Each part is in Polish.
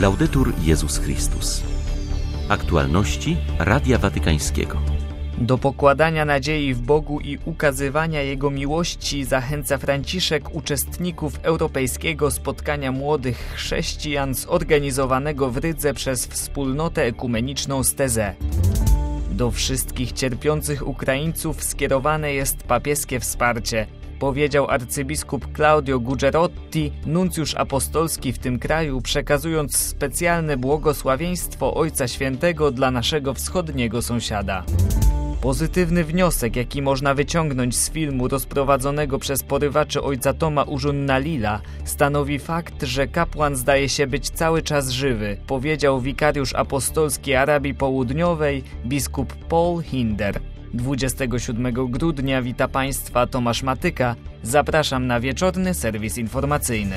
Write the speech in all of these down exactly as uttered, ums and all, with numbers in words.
Laudetur Jezus Chrystus. Aktualności Radia Watykańskiego. Do pokładania nadziei w Bogu i ukazywania Jego miłości zachęca Franciszek uczestników Europejskiego Spotkania Młodych Chrześcijan zorganizowanego w Rydze przez Wspólnotę Ekumeniczną z Tezę. Do wszystkich cierpiących Ukraińców skierowane jest papieskie wsparcie, powiedział arcybiskup Claudio Gugerotti, nuncjusz apostolski w tym kraju, przekazując specjalne błogosławieństwo Ojca Świętego dla naszego wschodniego sąsiada. Pozytywny wniosek, jaki można wyciągnąć z filmu rozprowadzonego przez porywaczy ojca Toma Ujunnalila, stanowi fakt, że kapłan zdaje się być cały czas żywy, powiedział wikariusz apostolski Arabii Południowej, biskup Paul Hinder. dwudziestego siódmego grudnia wita Państwa Tomasz Matyka. Zapraszam na wieczorny serwis informacyjny.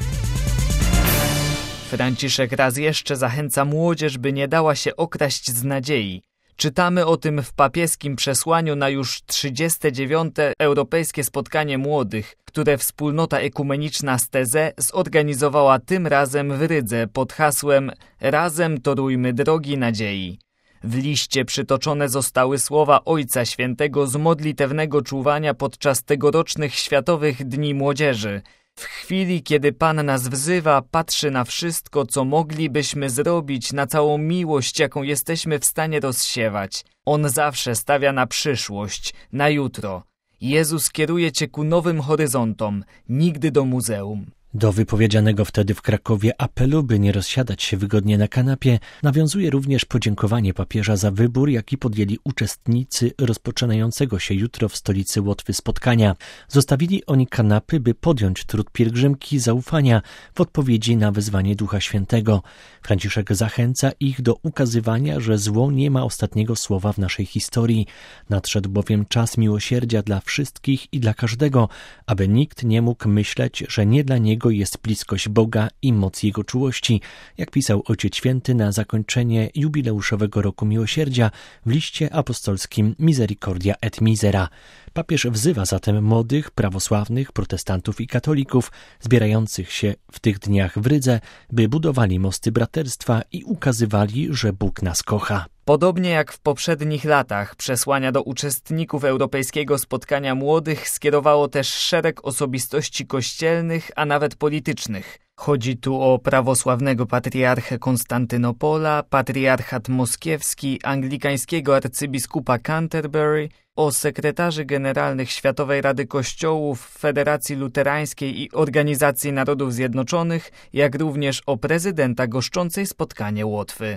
Franciszek raz jeszcze zachęca młodzież, by nie dała się okraść z nadziei. Czytamy o tym w papieskim przesłaniu na już trzydzieste dziewiąte Europejskie Spotkanie Młodych, które Wspólnota Ekumeniczna z Tezę zorganizowała tym razem w Rydze pod hasłem „Razem torujmy drogi nadziei”. W liście przytoczone zostały słowa Ojca Świętego z modlitewnego czuwania podczas tegorocznych Światowych Dni Młodzieży. W chwili, kiedy Pan nas wzywa, patrzy na wszystko, co moglibyśmy zrobić, na całą miłość, jaką jesteśmy w stanie rozsiewać. On zawsze stawia na przyszłość, na jutro. Jezus kieruje Cię ku nowym horyzontom, nigdy do muzeum. Do wypowiedzianego wtedy w Krakowie apelu, by nie rozsiadać się wygodnie na kanapie, nawiązuje również podziękowanie papieża za wybór, jaki podjęli uczestnicy rozpoczynającego się jutro w stolicy Łotwy spotkania. Zostawili oni kanapy, by podjąć trud pielgrzymki zaufania w odpowiedzi na wezwanie Ducha Świętego. Franciszek zachęca ich do ukazywania, że zło nie ma ostatniego słowa w naszej historii. Nadszedł bowiem czas miłosierdzia dla wszystkich i dla każdego, aby nikt nie mógł myśleć, że nie dla niego jest bliskość Boga i moc Jego czułości, jak pisał Ojciec Święty na zakończenie jubileuszowego roku miłosierdzia w liście apostolskim Misericordia et Misera. Papież wzywa zatem młodych, prawosławnych, protestantów i katolików zbierających się w tych dniach w Rydze, by budowali mosty braterstwa i ukazywali, że Bóg nas kocha. Podobnie jak w poprzednich latach, przesłania do uczestników Europejskiego Spotkania Młodych skierowało też szereg osobistości kościelnych, a nawet politycznych. Chodzi tu o prawosławnego patriarchę Konstantynopola, patriarchat moskiewski, anglikańskiego arcybiskupa Canterbury, o sekretarzy generalnych Światowej Rady Kościołów, Federacji Luterańskiej i Organizacji Narodów Zjednoczonych, jak również o prezydenta goszczącej spotkanie Łotwy.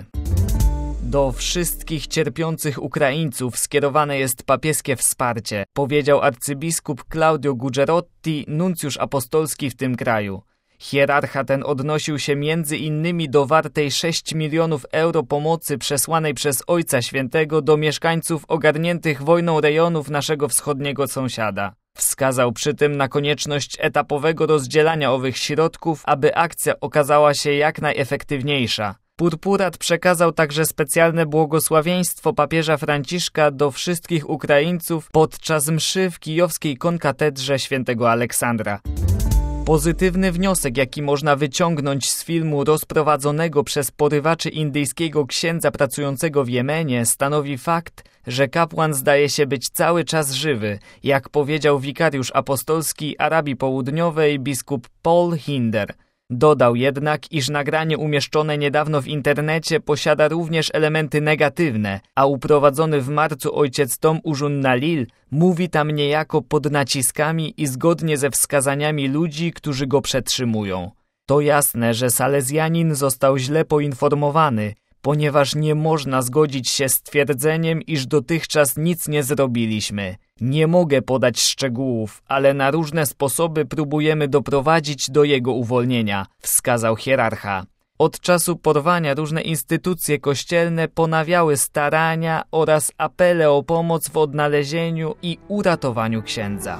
Do wszystkich cierpiących Ukraińców skierowane jest papieskie wsparcie, powiedział arcybiskup Claudio Gugerotti, nuncjusz apostolski w tym kraju. Hierarcha ten odnosił się między innymi do wartej sześć milionów euro pomocy przesłanej przez Ojca Świętego do mieszkańców ogarniętych wojną rejonów naszego wschodniego sąsiada. Wskazał przy tym na konieczność etapowego rozdzielania owych środków, aby akcja okazała się jak najefektywniejsza. Purpurat przekazał także specjalne błogosławieństwo papieża Franciszka do wszystkich Ukraińców podczas mszy w kijowskiej konkatedrze świętego Aleksandra. Pozytywny wniosek, jaki można wyciągnąć z filmu rozprowadzonego przez porywaczy indyjskiego księdza pracującego w Jemenie, stanowi fakt, że kapłan zdaje się być cały czas żywy, jak powiedział wikariusz apostolski Arabii Południowej biskup Paul Hinder. Dodał jednak, iż nagranie umieszczone niedawno w internecie posiada również elementy negatywne, a uprowadzony w marcu ojciec Tom Ujunnalil mówi tam niejako pod naciskami i zgodnie ze wskazaniami ludzi, którzy go przetrzymują. To jasne, że Salezjanin został źle poinformowany, ponieważ nie można zgodzić się z twierdzeniem, iż dotychczas nic nie zrobiliśmy. Nie mogę podać szczegółów, ale na różne sposoby próbujemy doprowadzić do jego uwolnienia, wskazał hierarcha. Od czasu porwania różne instytucje kościelne ponawiały starania oraz apele o pomoc w odnalezieniu i uratowaniu księdza.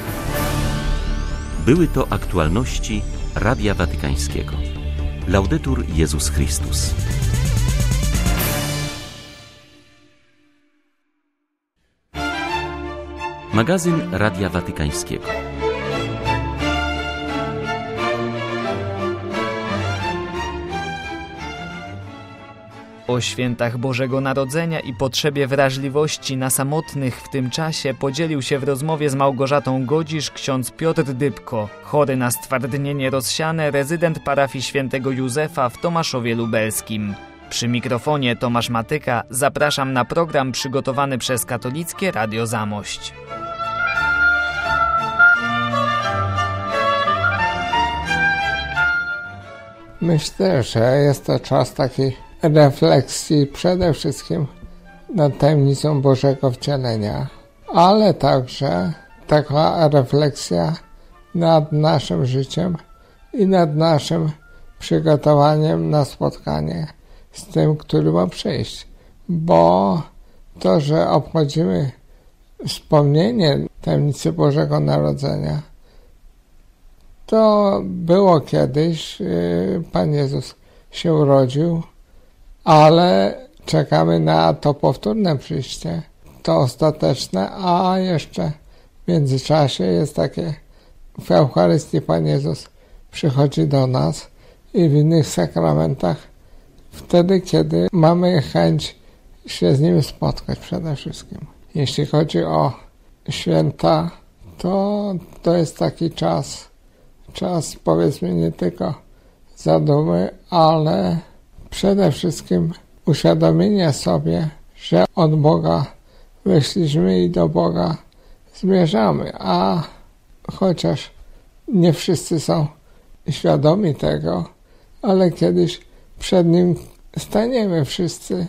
Były to aktualności Radia Watykańskiego. Laudetur Jezus Chrystus. Magazyn Radia Watykańskiego. O świętach Bożego Narodzenia i potrzebie wrażliwości na samotnych w tym czasie podzielił się w rozmowie z Małgorzatą Godzisz ksiądz Piotr Dybko, chory na stwardnienie rozsiane, rezydent parafii świętego Józefa w Tomaszowie Lubelskim. Przy mikrofonie Tomasz Matyka zapraszam na program przygotowany przez Katolickie Radio Zamość. Myślę, że jest to czas takiej refleksji przede wszystkim nad tajemnicą Bożego Wcielenia, ale także taka refleksja nad naszym życiem i nad naszym przygotowaniem na spotkanie z tym, który ma przyjść. Bo to, że obchodzimy wspomnienie tajemnicy Bożego Narodzenia, to było kiedyś, Pan Jezus się urodził, ale czekamy na to powtórne przyjście, to ostateczne, a jeszcze w międzyczasie jest takie, w Eucharystii Pan Jezus przychodzi do nas i w innych sakramentach wtedy, kiedy mamy chęć się z Nim spotkać przede wszystkim. Jeśli chodzi o święta, to to jest taki czas, czas powiedzmy nie tylko zadumy, ale przede wszystkim uświadomienia sobie, że od Boga wyszliśmy i do Boga zmierzamy, a chociaż nie wszyscy są świadomi tego, ale kiedyś przed Nim staniemy wszyscy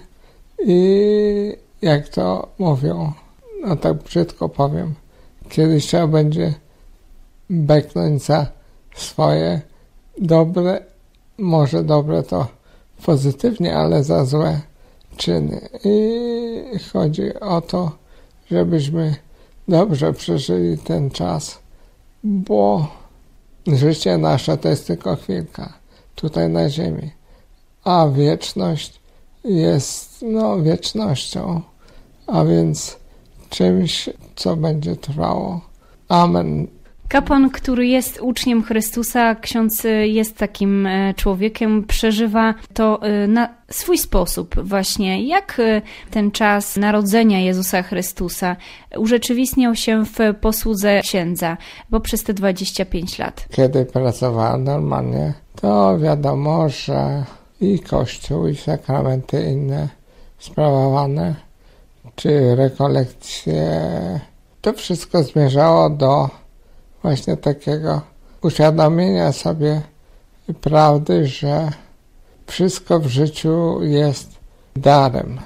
i jak to mówią, no tak brzydko powiem, kiedyś trzeba będzie beknąć za swoje dobre, może dobre to pozytywnie, ale za złe czyny. I chodzi o to, żebyśmy dobrze przeżyli ten czas, bo życie nasze to jest tylko chwilka tutaj na ziemi, a wieczność jest no wiecznością, a więc czymś, co będzie trwało. Amen. Kapłan, który jest uczniem Chrystusa, ksiądz jest takim człowiekiem, przeżywa to na swój sposób właśnie. Jak ten czas narodzenia Jezusa Chrystusa urzeczywistniał się w posłudze księdza poprzez te dwadzieścia pięć lat? Kiedy pracowałem normalnie, to wiadomo, że i Kościół, i sakramenty inne sprawowane, czy rekolekcje, to wszystko zmierzało do właśnie takiego uświadomienia sobie prawdy, że wszystko w życiu jest darem.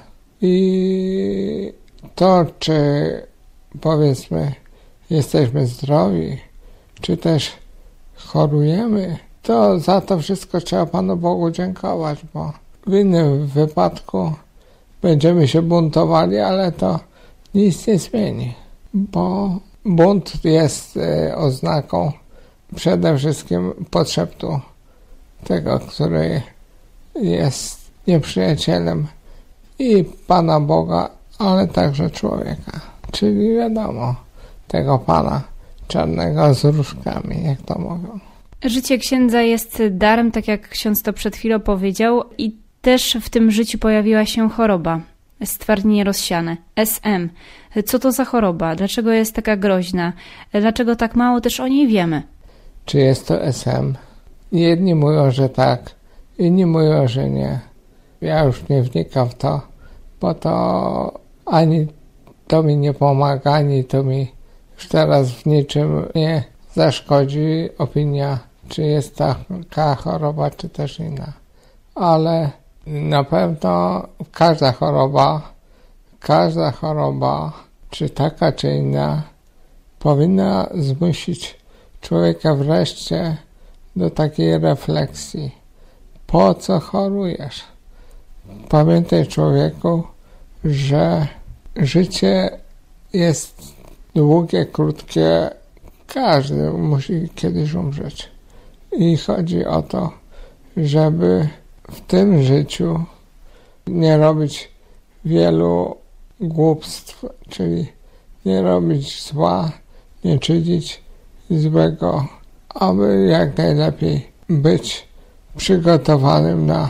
I to, czy powiedzmy jesteśmy zdrowi, czy też chorujemy, to za to wszystko trzeba Panu Bogu dziękować, bo w innym wypadku będziemy się buntowali, ale to nic nie zmieni, bo bunt jest e, oznaką przede wszystkim podszeptu tego, który jest nieprzyjacielem i Pana Boga, ale także człowieka. Czyli wiadomo, tego Pana czarnego z różkami, jak to mówią. Życie księdza jest darem, tak jak ksiądz to przed chwilą powiedział, i też w tym życiu pojawiła się choroba. Stwardnienie rozsiane, S M. Co to za choroba? Dlaczego jest taka groźna? Dlaczego tak mało też o niej wiemy? Czy jest to S M? Jedni mówią, że tak, inni mówią, że nie. Ja już nie wnikam w to, bo to ani to mi nie pomaga, ani to mi już teraz w niczym nie zaszkodzi opinia, czy jest taka choroba, czy też inna. Ale na pewno każda choroba, każda choroba, czy taka, czy inna, powinna zmusić człowieka wreszcie do takiej refleksji. Po co chorujesz? Pamiętaj, człowieku, że życie jest długie, krótkie. Każdy musi kiedyś umrzeć. I chodzi o to, żeby w tym życiu nie robić wielu głupstw, czyli nie robić zła, nie czynić złego, aby jak najlepiej być przygotowanym na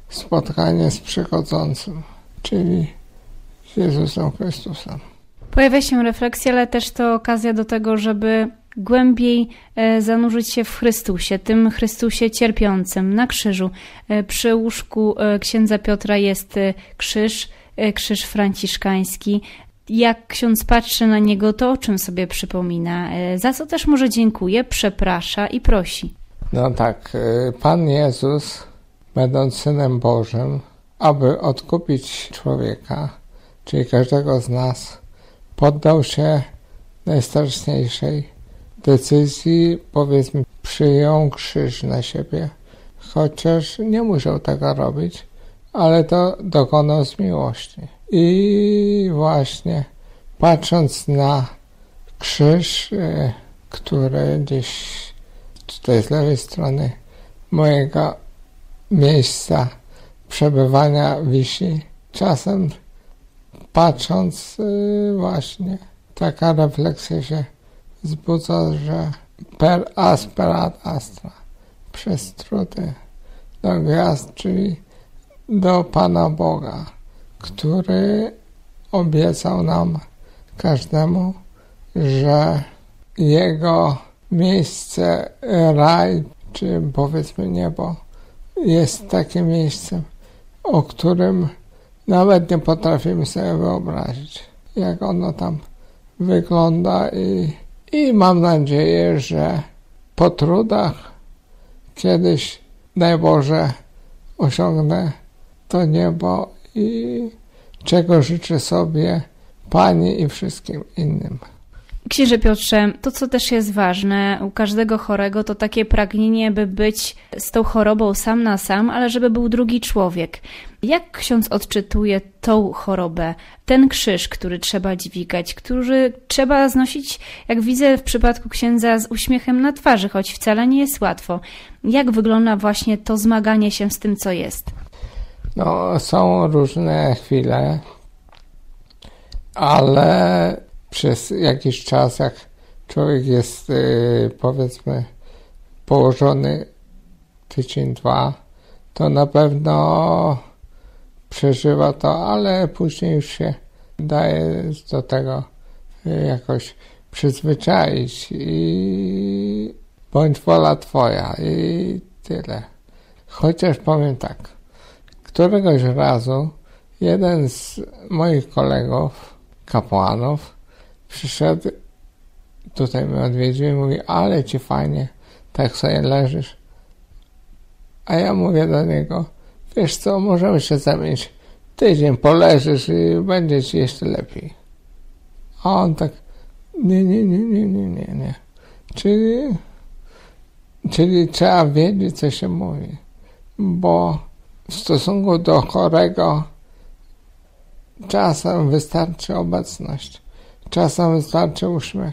spotkanie z przychodzącym, czyli z Jezusem Chrystusem. Pojawia się refleksja, ale też to okazja do tego, żeby głębiej zanurzyć się w Chrystusie, tym Chrystusie cierpiącym na krzyżu. Przy łóżku księdza Piotra jest krzyż, krzyż franciszkański. Jak ksiądz patrzy na niego, to o czym sobie przypomina? Za co też może dziękuje, przeprasza i prosi? No tak, Pan Jezus, będąc Synem Bożym, aby odkupić człowieka, czyli każdego z nas, poddał się najstraszniejszej decyzji, powiedzmy, przyjął krzyż na siebie, chociaż nie musiał tego robić, ale to dokonał z miłości. I właśnie patrząc na krzyż, który gdzieś tutaj z lewej strony mojego miejsca przebywania wisi, czasem patrząc właśnie taka refleksja się wzbudza, że per aspera astra, przez trudy do gwiazd, czyli do Pana Boga, który obiecał nam każdemu, że Jego miejsce, raj, czy powiedzmy niebo, jest takim miejscem, o którym nawet nie potrafimy sobie wyobrazić, jak ono tam wygląda i, i mam nadzieję, że po trudach kiedyś, daj Boże, osiągnę to niebo i czego życzę sobie, Pani i wszystkim innym. Księże Piotrze, to co też jest ważne u każdego chorego, to takie pragnienie, by być z tą chorobą sam na sam, ale żeby był drugi człowiek. Jak ksiądz odczytuje tą chorobę, ten krzyż, który trzeba dźwigać, który trzeba znosić, jak widzę w przypadku księdza, z uśmiechem na twarzy, choć wcale nie jest łatwo. Jak wygląda właśnie to zmaganie się z tym, co jest? No, są różne chwile, ale przez jakiś czas, jak człowiek jest, yy, powiedzmy, położony tydzień, dwa, to na pewno przeżywa to, ale później już się daje do tego yy, jakoś przyzwyczaić i bądź wola Twoja i tyle. Chociaż powiem tak, któregoś razu jeden z moich kolegów, kapłanów, przyszedł, tutaj mnie odwiedził i mówi, ale ci fajnie, tak sobie leżysz. A ja mówię do niego, wiesz co, możemy się zamienić, tydzień poleżysz i będzie ci jeszcze lepiej. A on tak, nie, nie, nie, nie, nie, nie, nie. Czyli, czyli trzeba wiedzieć, co się mówi, bo w stosunku do chorego czasem wystarczy obecność, czasem wystarczy uśmiech.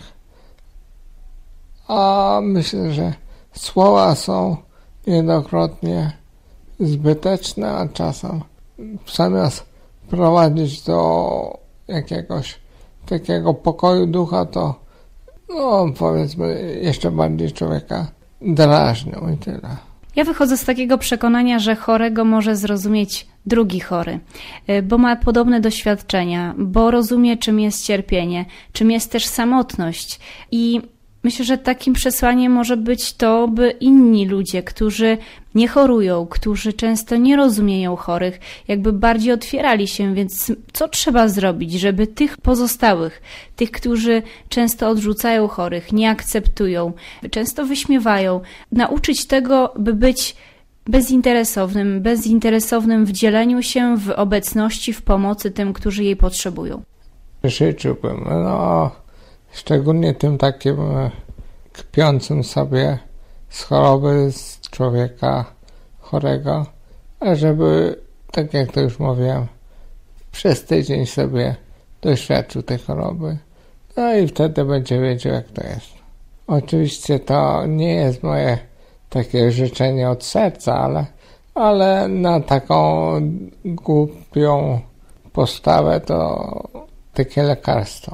A myślę, że słowa są niejednokrotnie zbyteczne, a czasem zamiast prowadzić do jakiegoś takiego pokoju ducha, to no powiedzmy jeszcze bardziej człowieka drażnią i tyle. Ja wychodzę z takiego przekonania, że chorego może zrozumieć drugi chory, bo ma podobne doświadczenia, bo rozumie, czym jest cierpienie, czym jest też samotność. I myślę, że takim przesłaniem może być to, by inni ludzie, którzy nie chorują, którzy często nie rozumieją chorych, jakby bardziej otwierali się. Więc co trzeba zrobić, żeby tych pozostałych, tych, którzy często odrzucają chorych, nie akceptują, często wyśmiewają, nauczyć tego, by być bezinteresownym, bezinteresownym w dzieleniu się, w obecności, w pomocy tym, którzy jej potrzebują? Życzyłbym, no, szczególnie tym takim kpiącym sobie z choroby, z człowieka chorego, żeby, tak jak to już mówiłem, przez tydzień sobie doświadczył tej choroby. No i wtedy będzie wiedział, jak to jest. Oczywiście to nie jest moje takie życzenie od serca, ale, ale na taką głupią postawę to takie lekarstwo.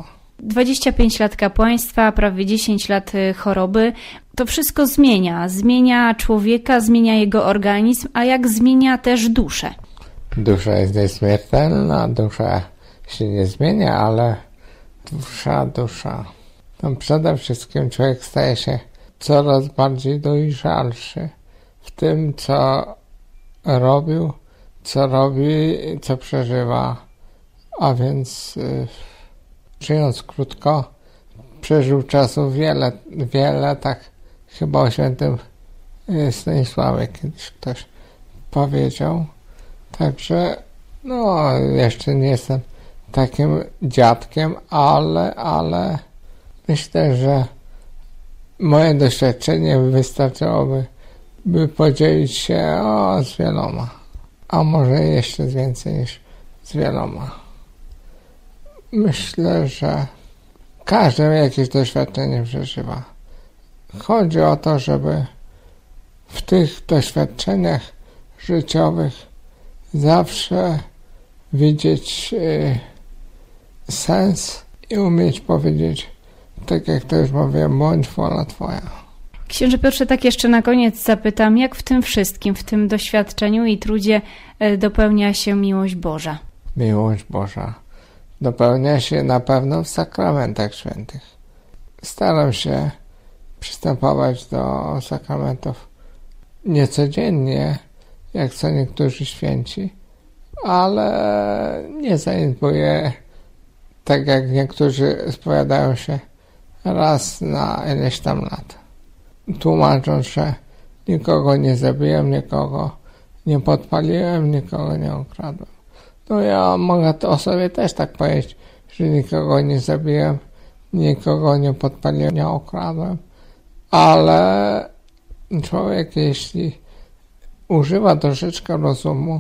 dwadzieścia pięć lat kapłaństwa, prawie dziesięć lat choroby. To wszystko zmienia. Zmienia człowieka, zmienia jego organizm, a jak zmienia też duszę. Dusza jest nieśmiertelna, dusza się nie zmienia, ale dusza, dusza. No przede wszystkim człowiek staje się coraz bardziej dojrzalszy w tym, co robił, co robi, co przeżywa. A więc yy, żyjąc krótko, przeżył czasu wiele, wiele, tak chyba o świętym Stanisławie kiedyś ktoś powiedział. Także, no, jeszcze nie jestem takim dziadkiem, ale, ale myślę, że moje doświadczenie wystarczyłoby, by podzielić się o, z wieloma, a może jeszcze więcej niż z wieloma. Myślę, że każdy jakieś doświadczenie przeżywa. Chodzi o to, żeby w tych doświadczeniach życiowych zawsze widzieć y, sens i umieć powiedzieć, tak jak to już mówię, bądź wola Twoja. Księże Piotrze, tak jeszcze na koniec zapytam, jak w tym wszystkim, w tym doświadczeniu i trudzie dopełnia się miłość Boża? Miłość Boża dopełnia się na pewno w sakramentach świętych. Staram się przystępować do sakramentów niecodziennie, jak co niektórzy święci, ale nie zaniedbuję, tak jak niektórzy spowiadają się raz na ileś tam lat, tłumacząc, że nikogo nie zabiłem, nikogo nie podpaliłem, nikogo nie ukradłem. No ja mogę to o sobie też tak powiedzieć, że nikogo nie zabiłem, nikogo nie podpaliłem, nie ukradłem, ale człowiek, jeśli używa troszeczkę rozumu,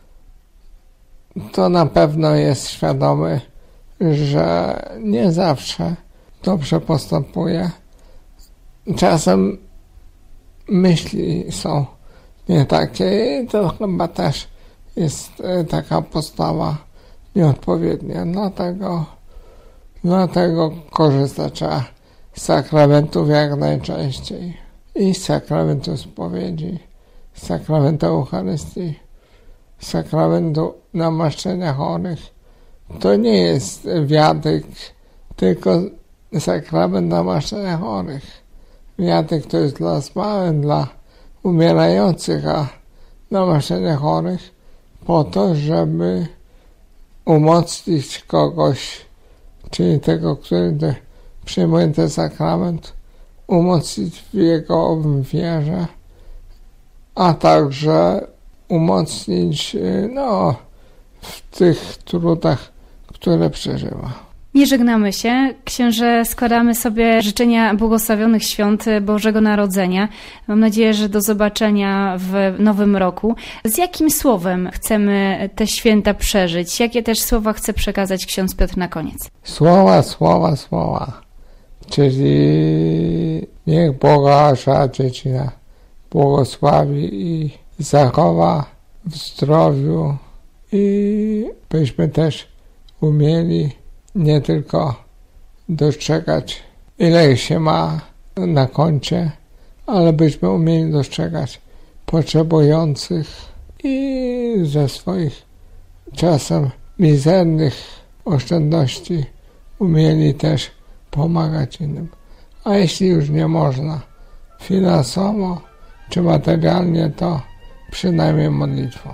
to na pewno jest świadomy, że nie zawsze dobrze postępuje. Czasem myśli są nie takie i to chyba też jest taka postawa nieodpowiednia. Dlatego, dlatego korzystać trzeba z sakramentów jak najczęściej. I z sakramentu spowiedzi, z sakramentu Eucharystii, z sakramentu namaszczenia chorych. To nie jest wiadyk, tylko sakrament namaszczenia chorych. Wiadyk to jest dla zmarłych, dla umierających, a namaszczenie chorych po to, żeby umocnić kogoś, czyli tego, który przyjmuje ten sakrament, umocnić w jego wierze, a także umocnić no, w tych trudach, które przeżywa. Nie żegnamy się. Księże, składamy sobie życzenia błogosławionych świąt Bożego Narodzenia. Mam nadzieję, że do zobaczenia w nowym roku. Z jakim słowem chcemy te święta przeżyć? Jakie też słowa chce przekazać ksiądz Piotr na koniec? Słowa, słowa, słowa. Czyli niech Boża Dziecina błogosławi i zachowa w zdrowiu i byśmy też umieli nie tylko dostrzegać, ile się ma na koncie, ale byśmy umieli dostrzegać potrzebujących i ze swoich czasem mizernych oszczędności umieli też pomagać innym. A jeśli już nie można finansowo czy materialnie, to przynajmniej modlitwą.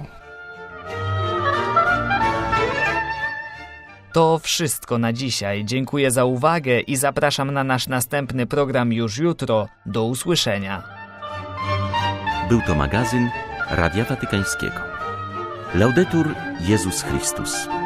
To wszystko na dzisiaj. Dziękuję za uwagę i zapraszam na nasz następny program już jutro. Do usłyszenia. Był to magazyn Radia Watykańskiego. Laudetur Jezus Chrystus.